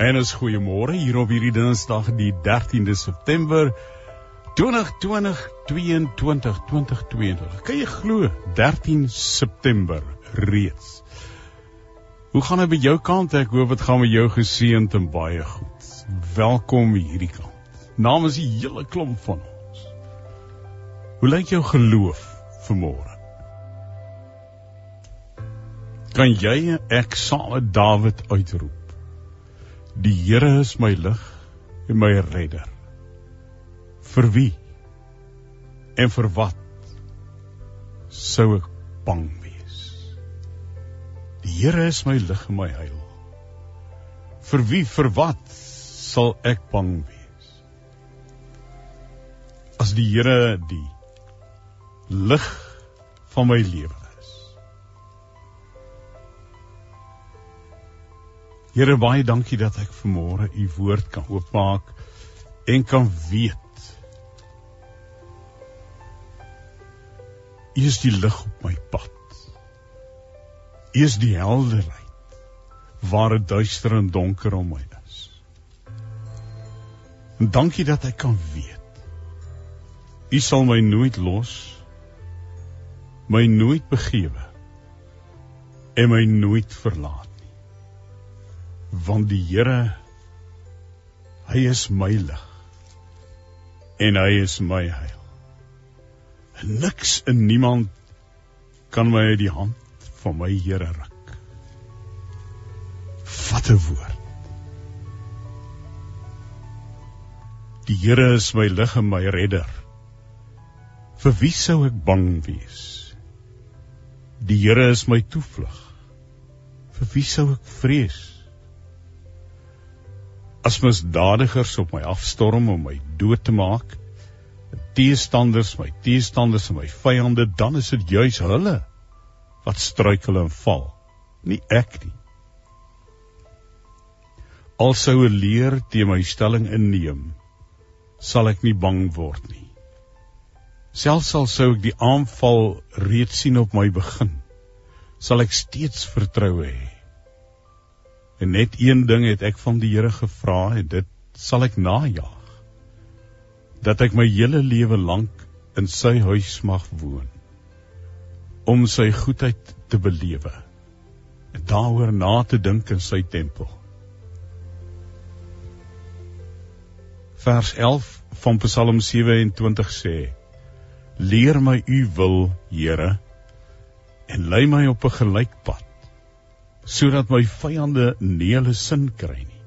En is goeiemôre hier op hierdie Dinsdag die 13de September 2022. Kan jy glo 13 September reeds? Hoe gaan dit by jou kant? Ek hoop dit gaan met jou geseënd en baie goed. Welkom hierdie kant. Namens die hele klomp van ons. Hoe lyk jou geloof vanmôre? Kan jy ek sale Dawid uitroep? Die Here is my lig en my redder. Vir wie en vir wat sou ek bang wees? Die Here is my lig en my heil. Vir wie, vir wat sal ek bang wees? As die Here die lig van my lewe is. Here, baie dankie dat ek vanmôre u woord kan oopmaak en kan weet. U is die lig op my pad. U is die helderheid waar dit duister en donker om my is. En dankie dat ek kan weet. U sal my nooit los, my nooit begewe en my nooit verlaat. Want die Here, hy is my lig en hy is my heil. En niks en niemand kan my uit die hand van my Here ruk. Wat 'n woord. Die Here is my lig en my redder. Vir wie sou ek bang wees? Die Here is my toevlug. Vir wie sou ek vrees? As misdadigers op my afstorm om my dood te maak, teestanders en my vyande, dan is dit juis hulle wat struikel en val, nie ek nie. Al sou 'n leer teen my stelling inneem, sal ek nie bang word nie. Selfs al sou ek die aanval reeds sien op my begin, sal ek steeds vertroue hê. En net een ding het ek van die Here gevra en dit sal ek najag. Dat ek my hele lewe lank in sy huis mag woon. Om sy goedheid te belewe. En daaroor na te dink in sy tempel. Vers 11 van Psalm 27 sê: Leer my u wil, Here, en lei my op 'n gelyk pad, sodat my vyande nie hulle sin kry nie.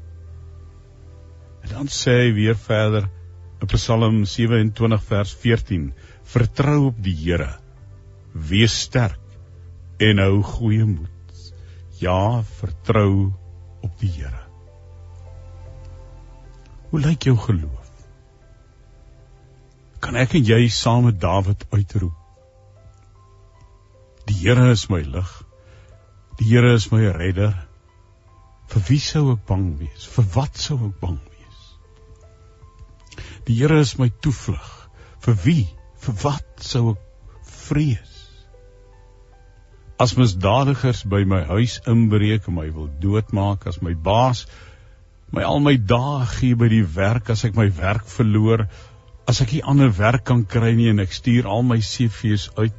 En dan sê hy weer verder in Psalm 27 vers 14, Vertrou op die Here, wees sterk en hou goeie moed. Ja, vertrou op die Here. Hoe lyk jou geloof? Kan ek en jy saam met Dawid uitroep? Die Here is my lig. Die Here is my redder. Vir wie sou ek bang wees? Vir wat sou ek bang wees? Die Here is my toevlug. Vir wie? Vir wat sou ek vrees? As misdadigers by my huis inbreek en my wil doodmaak, as my baas my al my dae gee by die werk, as ek my werk verloor, as ek nie ander werk kan kry nie en ek stuur al my CV's uit,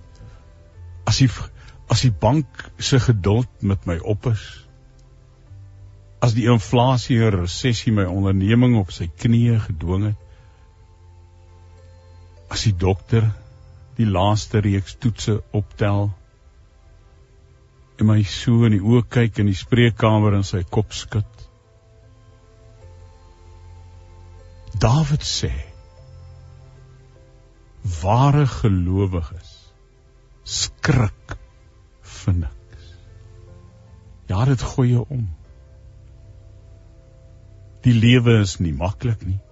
as die bank se geduld met my op is, as die inflasie en resessie my onderneming op sy knieë gedwing het, as die dokter die laaste reeks toetse optel, en my so in die oë kyk in die spreekkamer en sy kop skud. Dawid sê, ware gelowiges skrik vir niks. Ja, dit gooi jou om. Die lewe is nie maklik nie.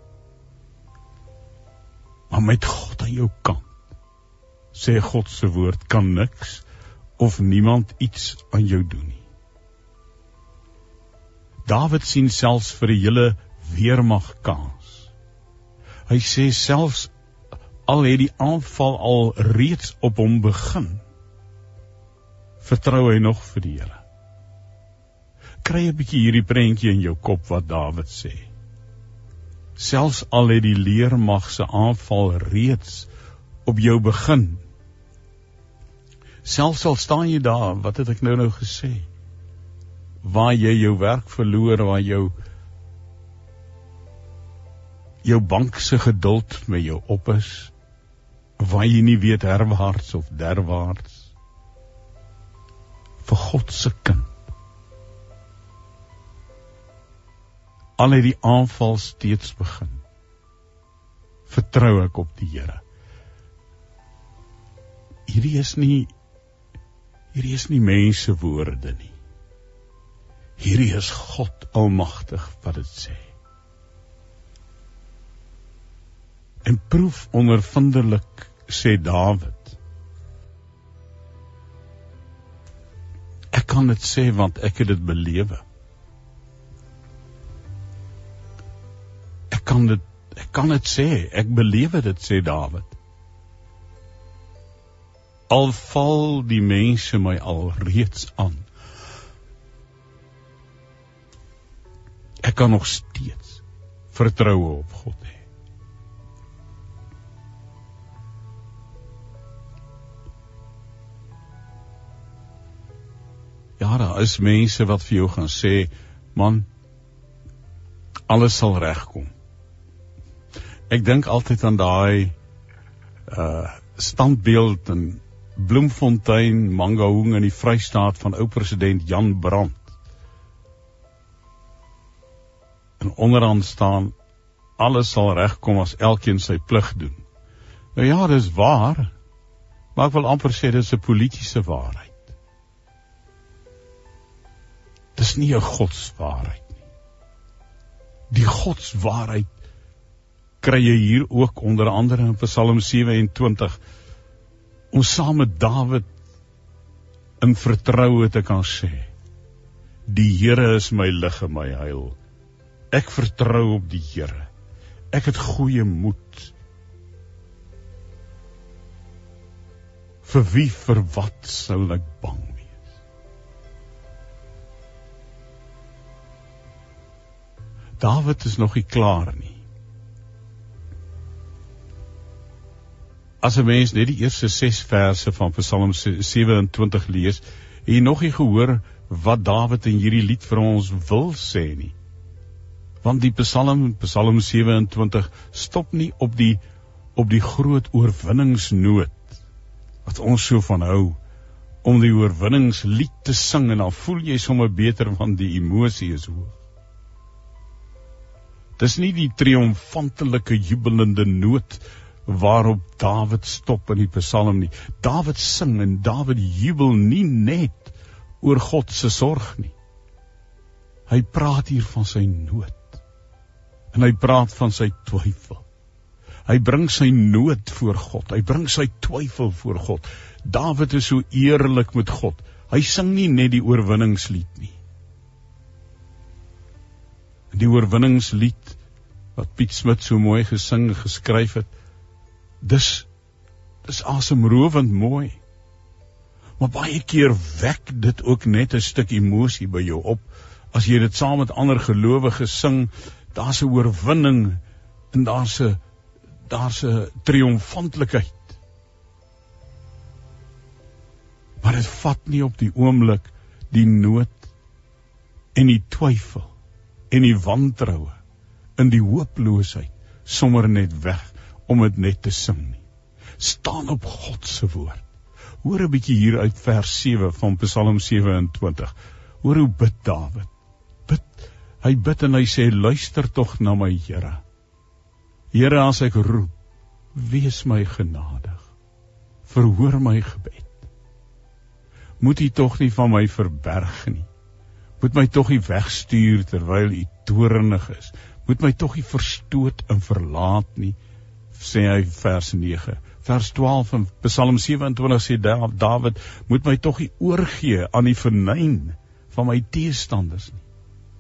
Maar met God aan jou kant, sê God se woord, kan niks of niemand iets aan jou doen nie. Dawid sien selfs vir die hele weermag kans. Hy sê selfs al het die aanval al reeds op hom begin, vertrou hy nog vir die Here. kry 'n bietjie hierdie prentjie in jou kop wat Dawid sê. Selfs al het die leermag se aanval reeds op jou begin. Selfs al staan jy daar, wat het ek nou gesê? Waar jy jou werk verloor, waar jou bank se geduld met jou op is, waar jy nie weet herwaarts of derwaarts, vir God se kind. Al het die aanval steeds begin, vertrou ek op die Here. Hierdie is nie mense woorde nie. Hierdie is God almagtig wat dit sê. En proef ondervindelik, sê Dawid. Ek kan dit sê, want ek het dit belewe. Ek kan dit sê, ek belewe dit, sê Dawid. Al val die mense my al reeds aan, ek kan nog steeds vertroue op God hê. Ja, daar is mense wat vir jou gaan sê, man, alles sal regkom. Ek dink altyd aan daai standbeeld in Bloemfontein, Mangaung in die Vrystaat van ou president Jan Brandt. En onderaan staan, alles sal regkom as elkeen sy plig doen. Nou ja, dis waar, maar ek wil amper sê, dis 'n politieke waarheid. Dis nie 'n godswaarheid nie. Die godswaarheid kry jy hier ook onder andere in Psalm 27, om saam met Dawid in vertroue te kan sê, die Here is my lig en my heil. Ek vertrou op die Here. Ek het goeie moed. Vir wie, vir wat sal ek bang wees? Dawid is nog nie klaar nie. As 'n mens net die eerste 6 verse van Psalm 27 lees, het jy nog nie gehoor wat Dawid in hierdie lied vir ons wil sê nie. Want die Psalm 27 stop nie op die groot oorwinningsnoot wat ons so van hou, om die oorwinningslied te sing, en dan voel jy sommer beter, want die emosie is hoog. Dis nie die triomfantelike jubelende noot waarop Dawid stop in die Psalm nie. Dawid sing en Dawid jubel nie net oor God se sorg nie. Hy praat hier van sy nood. En hy praat van sy twyfel. Hy bring sy nood voor God. Hy bring sy twyfel voor God. Dawid is so eerlik met God. Hy sing nie net die oorwinningslied nie. Die oorwinningslied wat Piet Smit so mooi gesing en geskryf het, dis asemrowend mooi. Maar baie keer wek dit ook net 'n stuk emosie by jou op. As jy dit saam met ander gelowiges sing, daar's 'n oorwinning en daar's 'n triomfantlikheid. Maar dit vat nie op die oomblik die nood en die twyfel en die wantroue en die hooploosheid sommer net weg om dit net te sing nie. Staan op God se woord. Hoor 'n bietjie hier uit vers 7 van Psalm 27. Hoor hoe bid Dawid. Hy bid en hy sê, luister tog na my Here. Here, as ek roep, wees my genadig. Verhoor my gebed. Moet U tog nie van my verberg nie. Moet my tog nie wegstuur terwyl U toornig is. Moet my tog nie verstoot en verlaat nie, sê hy vers 9. Vers 12 van Psalm 27 sê Dawid, moet my tog nie oorgee aan die vernyn van my teestanders nie.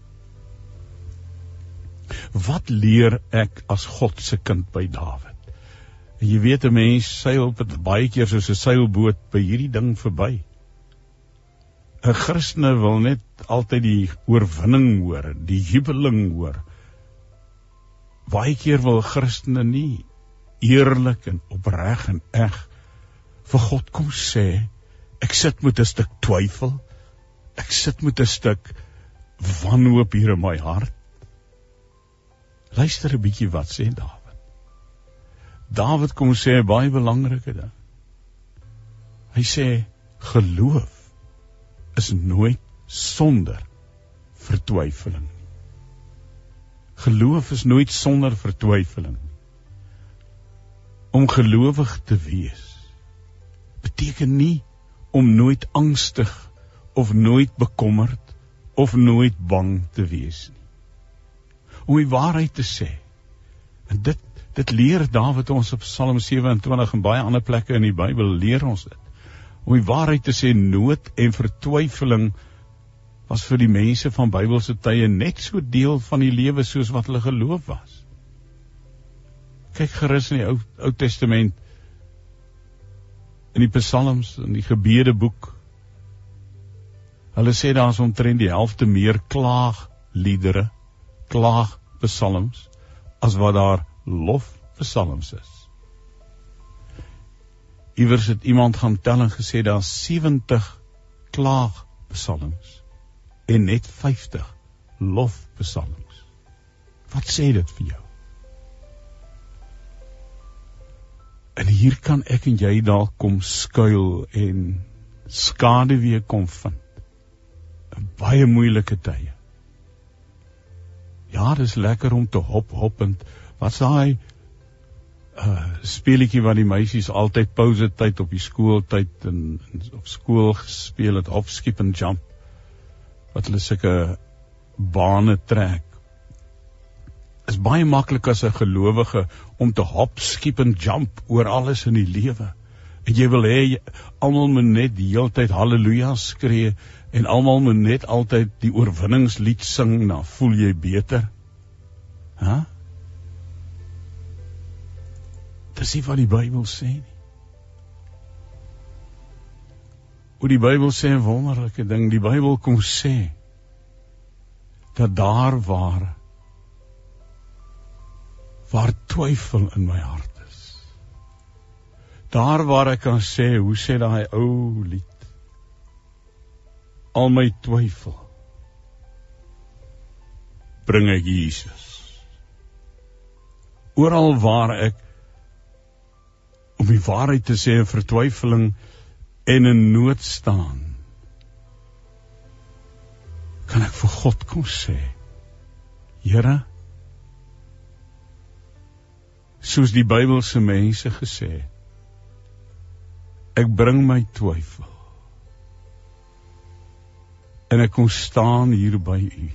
Wat leer ek as God se kind by Dawid? En jy weet, 'n mens seil baie keer soos 'n seilboot by hierdie ding verby. Christene wil net altyd die oorwinning hoor, die jubeling hoor. Baie keer wil Christene nie eerlik en opreg en eg vir God kom sê, ek sit met 'n stuk twyfel, ek sit met 'n stuk wanhoop hier in my hart. Luister 'n bietjie wat sê Dawid. Dawid kom sê 'n baie belangrike ding. Hy sê, geloof is nooit sonder vertwyfeling. Geloof is nooit sonder vertwyfeling. Om gelowig te wees beteken nie om nooit angstig of nooit bekommerd of nooit bang te wees nie. Om die waarheid te sê. En dit leer Dawid ons op Psalm 27 en baie ander plekke in die Bybel leer ons dit. Om die waarheid te sê, nood en vertwyfeling was vir die mense van Bybelse tye net so deel van die lewe soos wat hulle geloof was. Kyk gerus in die Ou Testament, in die Psalms, in die gebedeboek. Hulle sê daar is omtrent die helfte meer klaagliedere, klaagpsalms, as wat daar lofpsalms is. Iewers het iemand gaan tel en gesê daar is 70 klaagpsalms en net 50 lofpsalms. Wat sê dit vir jou? En hier kan ek en jy dalk kom skuil en skaduwee kom vind. In baie moeilike tye. Ja, dit is lekker om te hop en wat sê hy? Speletjie wat die meisies altyd pause tyd op die skooltyd en op skool gespeel het, hop, skip en jump. Wat hulle sulke bane trek. Is baie maklik as 'n gelowige om te hop, skip en jump oor alles in die lewe. En jy wil hê almal moet net die hele tyd halleluja skree en almal moet net altyd die oorwinningslied sing, dan voel jy beter. Huh? Dis nie wat die Bybel sê nie. Hoe die Bybel sê 'n wonderlike ding, die Bybel kom sê dat daar waar twyfel in my hart is. Daar waar ek kan sê, hoe sê daai ou lied? Al my twyfel bring ek Jesus. Oral waar ek om die waarheid te sê in vertwyfeling en in nood staan, kan ek vir God kom sê, Here, soos die Bybelse mense gesê, ek bring my twyfel en ek kom staan hier by U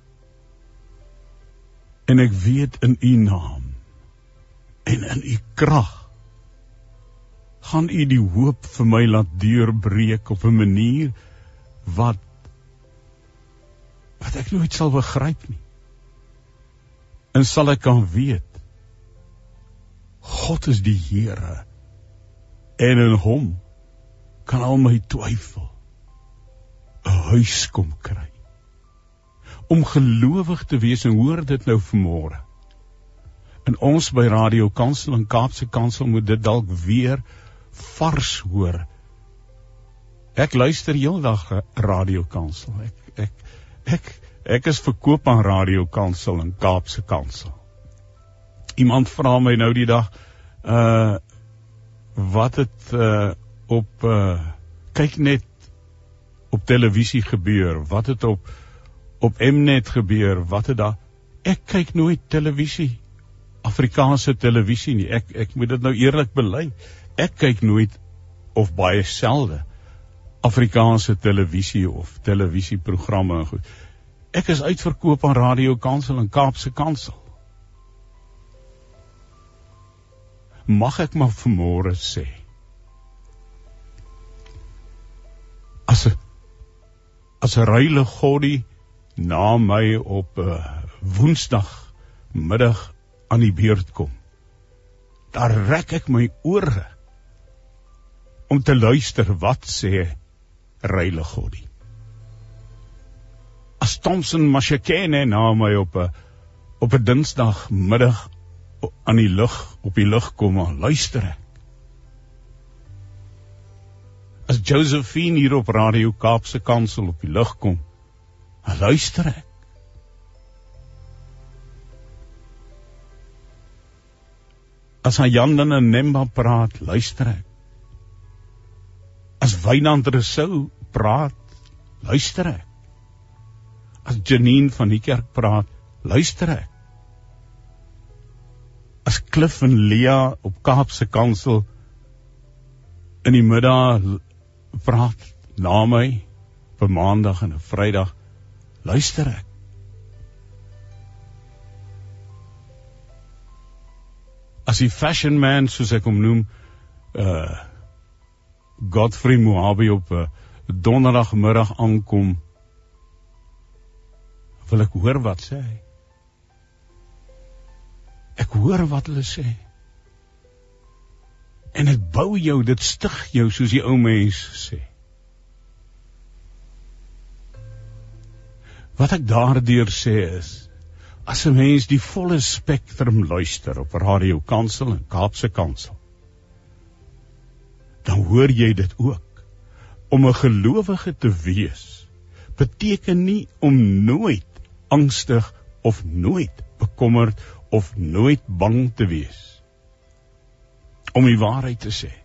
en ek weet in U naam en in U krag gaan U die hoop vir my laat deurbreek op 'n manier wat ek nooit sal begryp nie. En sal ek kan weet, God is die Here en in Hom kan al my twyfel 'n huis kom kry. Om gelowig te wees, en hoor dit nou vanmôre. En ons by Radio Kansel en Kaapse Kansel moet dit dalk weer vars hoor. Ek luister heeldag Radio Kansel. Ek is verkoop aan Radio Kansel en Kaapse Kansel. Iemand vra my nou die dag, wat het kyk net op televisie gebeur, wat het op Mnet gebeur, wat het daar, ek kyk nooit televisie, Afrikaanse televisie nie, ek moet dit nou eerlik bely, ek kyk nooit, of baie selde, Afrikaanse televisie of televisieprogramme en goed. Ek is uitverkoop aan Radio Kansel en Kaapse Kansel. Mag ek maar vanmôre sê, as 'n ruile Godie na my op Woensdagmiddag aan die beurt kom, daar rek ek my ore om te luister wat sê ruile Godie. As Thompson Mashakene na my op 'n Dinsdagmiddag op die lug kom, luister ek. As Josephine hier op Radio Kaapse Kansel op die lug kom, luister ek. As Jan en Nemba praat, luister ek. As Wynand Rousseau praat, luister ek. As Janine van die kerk praat, luister ek. As Cliff en Lea op Kaapse Kansel in die middag praat na my, op 'n Maandag en 'n Vrydag, luister ek. As die fashion man, soos ek hom noem, Godfrey Moabi op 'n Donderdagmiddag aankom, wil ek hoor wat sê hy. Ek hoor wat hulle sê. En dit bou jou, dit stig jou, soos die ou mens sê. Wat ek daardeur sê is, as 'n mens die volle spektrum luister op Radio Kansel en Kaapse Kansel, dan hoor jy dit ook. Om 'n gelowige te wees, beteken nie om nooit angstig of nooit bekommerd of nooit bang te wees. Om die waarheid te sê.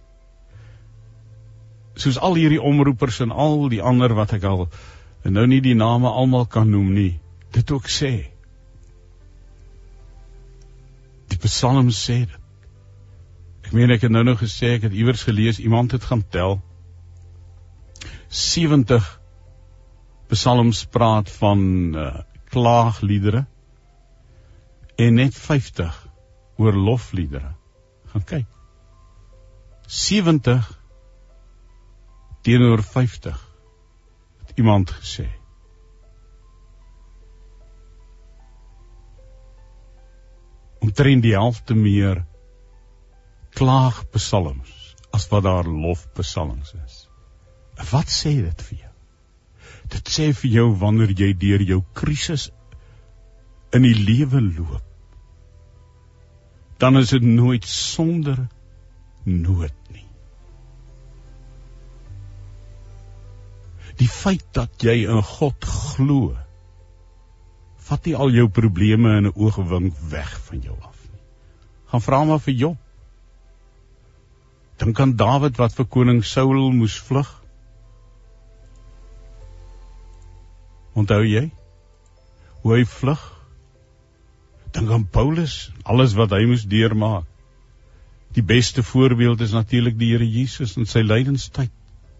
Soos al hierdie omroepers en al die ander wat ek al, en nou nie die name almal kan noem nie, dit ook sê. Die Psalm sê dit. Ek meen, ek het nou gesê, ek het iewers gelees, iemand het gaan tel, 70 psalms praat van klaagliedere, en net 50 oor lofliedere. Gaan kyk. 70 teenoor 50, het iemand gesê. Omtrent die helfte meer klaagpsalms as wat daar lofpsalms is. Wat sê dit vir jou? Dit sê vir jou wanneer jy deur jou krisis in die lewe loop, dan is dit nooit sonder nood nie. Die feit dat jy in God glo, vat nie al jou probleme in 'n oogwink weg van jou af nie. Gaan vra maar vir Job. Dan kan Dawid wat vir koning Saul moes vlug. Onthou jy hoe hy vlug? Dan kan Paulus, alles wat hy moes deurmaak. Die beste voorbeeld is natuurlik die Here Jesus in sy lydenstyd.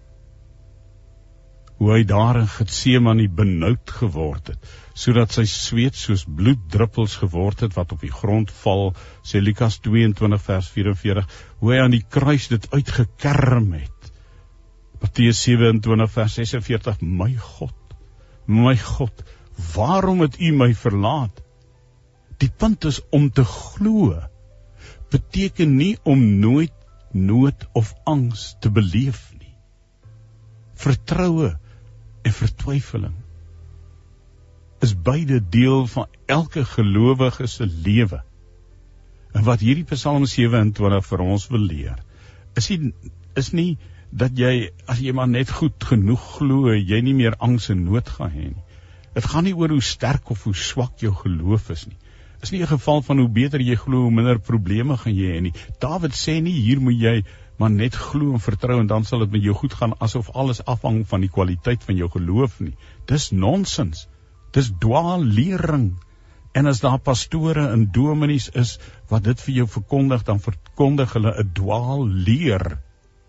Hoe hy daar in Getsemane benoud geword het, sodat sy sweet soos bloeddruppels geword het wat op die grond val, sê Lukas 22 vers 44, hoe hy aan die kruis dit uitgekerm het. Matteus 27 vers 46, my God, waarom het u my verlaat? Die punt is om te glo, beteken nie om nooit nood of angs te beleef nie. Vertroue en vertwyfeling is beide deel van elke gelowige se lewe. En wat hierdie Psalm 27 vir ons wil leer, is nie dat jy, as jy maar net goed genoeg glo, jy nie meer angs en nood gaan hê nie. Dit gaan nie oor hoe sterk of hoe swak jou geloof is nie. Is nie 'n geval van hoe beter jy glo, hoe minder probleme gaan jy hê nie. Dawid sê nie, hier moet jy maar net glo en vertrou en dan sal dit met jou goed gaan, asof alles afhang van die kwaliteit van jou geloof nie. Dis nonsens. Dis dwaallering. En as daar pastore en dominees is wat dit vir jou verkondig, dan verkondig hulle 'n dwaalleer.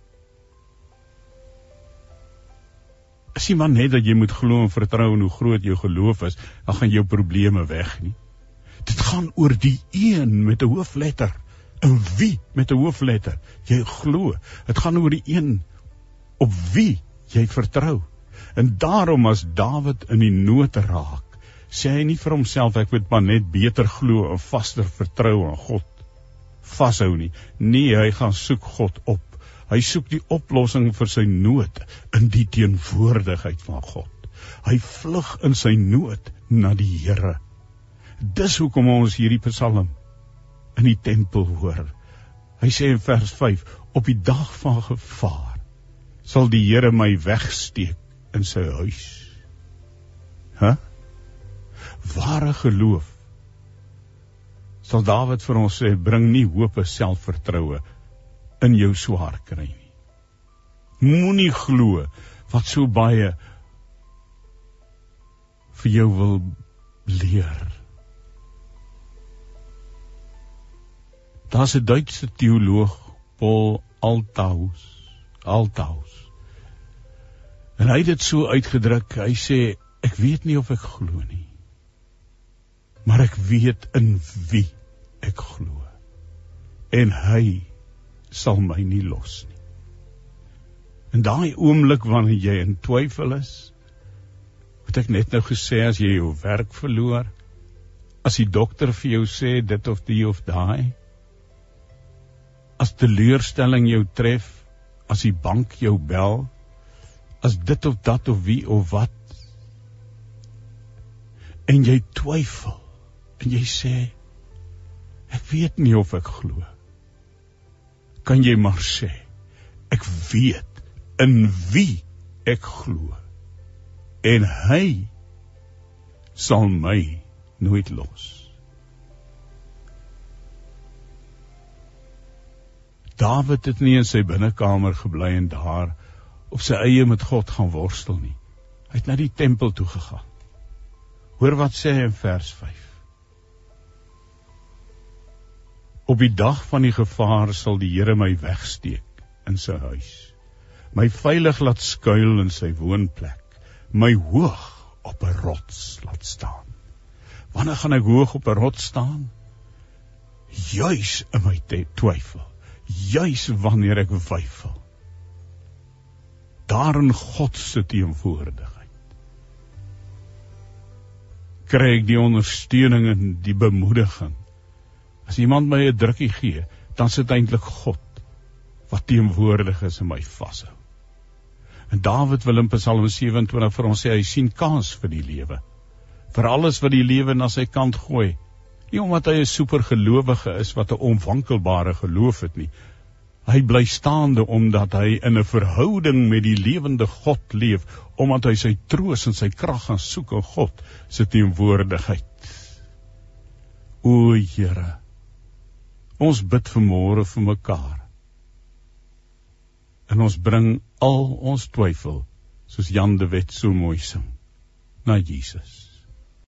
Is nie maar net dat jy moet glo en vertrou en hoe groot jou geloof is, dan gaan jou probleme weg nie. Dit gaan oor die een met 'n hoofletter. En wie met 'n hoofletter jy glo. Dit gaan oor die een op wie jy vertrou. En daarom as Dawid in die nood raak, sê hy nie vir homself, ek moet maar net beter glo en vaster vertrou aan God vashou nie. Nee, hy gaan soek God op. Hy soek die oplossing vir sy nood in die teenwoordigheid van God. Hy vlug in sy nood na die Here. Dis hoekom ons hierdie psalm in die tempel hoor. Hy sê in vers 5, op die dag van gevaar sal die Here my wegsteek in sy huis. Ware geloof, sal Dawid vir ons sê, bring nie hoop en selfvertroue in jou swaar kry nie. Moenie glo wat so baie vir jou wil leer. Daar's 'n Duitse teoloog, Paul Althaus. En hy het dit so uitgedruk, hy sê, ek weet nie of ek glo nie, maar ek weet in wie ek glo. En hy sal my nie los nie. In daai oomblik wanneer jy in twyfel is, wat ek net nou gesê, as jy jou werk verloor, as die dokter vir jou sê dit of die of daai, as teleurstelling jou tref, as die bank jou bel, as dit of dat of wie of wat, en jy twyfel, en jy sê, ek weet nie of ek glo, kan jy maar sê, ek weet in wie ek glo, en hy sal my nooit los. Dawid het nie in sy binnekamer gebly en daar op sy eie met God gaan worstel nie. Hy het na die tempel toe gegaan. Hoor wat sê hy in vers 5. Op die dag van die gevaar sal die Here my wegsteek in sy huis, my veilig laat skuil in sy woonplek, my hoog op 'n rots laat staan. Wanneer gaan ek hoog op 'n rots staan? Juis in my twyfel, juis wanneer ek weifel. Daar in God se teenwoordigheid kry ek die ondersteuning en die bemoediging. As iemand my 'n drukkie gee, dan sit eintlik God wat teenwoordig is en my vashou. En Dawid wil in Psalm 27 vir ons sê, hy sien kans vir die lewe, vir alles wat die lewe na sy kant gooi, nie omdat hy 'n supergelowige is wat 'n onwankelbare geloof het nie. Hy bly staande omdat hy in 'n verhouding met die lewende God leef, omdat hy sy troos en sy krag gaan soek in God se teenwoordigheid. O Here, ons bid vanmôre vir mekaar, en ons bring al ons twyfel, soos Jan de Wet so mooi sing, na Jesus.